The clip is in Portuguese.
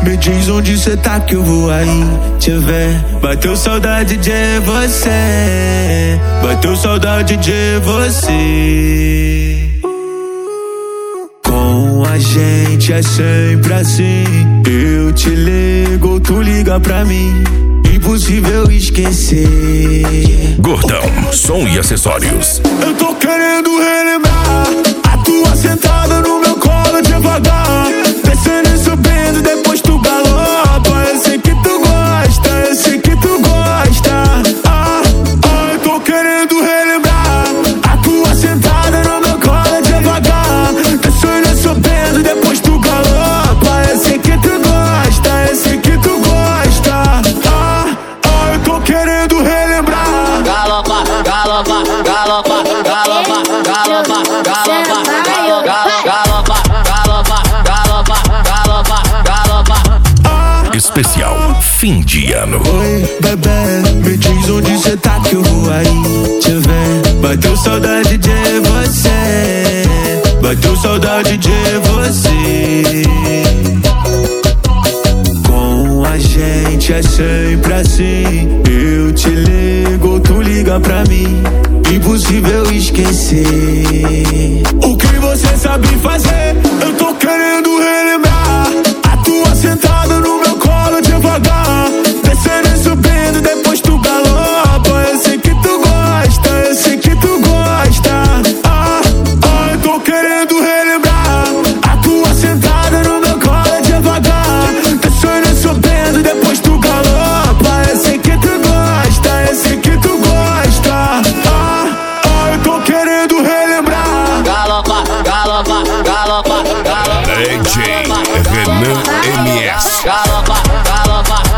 me diz onde cê tá que eu vou aí te ver. Bateu saudade de você, bateu saudade de você. Com a gente é sempre assim, eu te ligo, tu liga pra mim, impossível esquecer. Gordão, som e acessórios. Eu tô querendo relembrar a tua sentada no meu colo devagar, descendo e subindo, depois tu galopa. Eu sei que tu gosta, eu sei que tu gosta. Eu tô querendo relembrar a tua sentada no meu colo devagar, descendo e subindo, depois tu galopa. Eu sei que tu gosta, eu sei que tu gosta. Eu tô querendo relembrar. Galopa, galopa, galopa, galopa, galopa, galopa, galopa, galopa, galopa, galopa, galopa. Especial fim de ano. Oi, bebê, me diz onde cê tá que eu vou aí te ver. Bateu saudade de você, bateu saudade de você. Com a gente é sempre assim, eu te ligo, tu liga pra mim, impossível esquecer. O que você sabe fazer, eu tô querendo relembrar a tua sentada no meu colo devagar, descendo e subindo, depois tu galopa. Eu sei que tu gosta, eu sei que tu gosta. Eu tô querendo relembrar a tua sentada no meu colo devagar, descendo e subindo, depois tu galopa. Eu sei que tu gosta, eu sei que tu gosta. Eu tô querendo relembrar. Galopa, galopa, galopa, galopa. DJ Renan MS. Galopa, galopa,